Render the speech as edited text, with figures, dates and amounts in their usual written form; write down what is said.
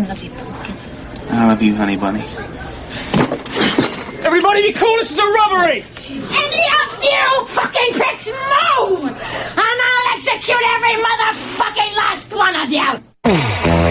love you, pumpkin. I love you, honey bunny. Everybody be cool, this is a robbery! Any of you fucking pricks move! And I'll execute every motherfucking last one of you!